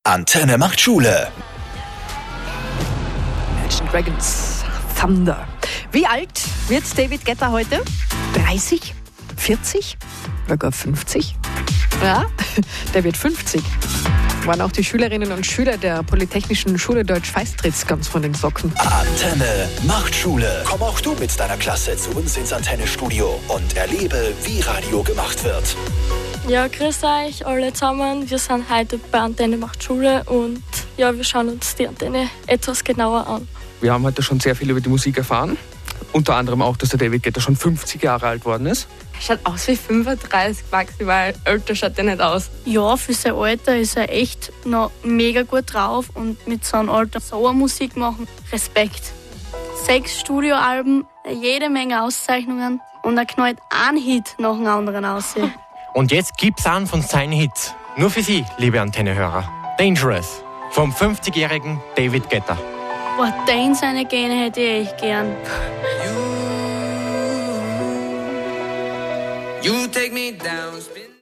Antenne macht Schule. Imagine Dragons Thunder. Wie alt wird David Guetta heute? 30? 40? Oder gar 50? Ja, der wird 50. Waren auch die Schülerinnen und Schüler der Polytechnischen Schule Deutsch-Feistritz ganz von den Socken. Antenne macht Schule. Komm auch du mit deiner Klasse zu uns ins Antenne-Studio und erlebe, wie Radio gemacht wird. Ja, grüß euch alle zusammen. Wir sind heute bei Antenne macht Schule und ja, wir schauen uns die Antenne etwas genauer an. Wir haben heute schon sehr viel über die Musik erfahren. Unter anderem auch, dass der David Guetta schon 50 Jahre alt worden ist. Er schaut aus wie 35 maximal. Älter schaut er nicht aus. Ja, für sein Alter ist er echt noch mega gut drauf und mit so einem Alter so eine Musik machen. Respekt. 6 Studioalben, jede Menge Auszeichnungen und er knallt einen Hit nach dem anderen aus. Und jetzt gibt's einen von seinen Hits. Nur für Sie, liebe Antenne-Hörer. Dangerous. Vom 50-jährigen David Guetta. Boah, den seine Gene hätte ich echt gern. You take me down.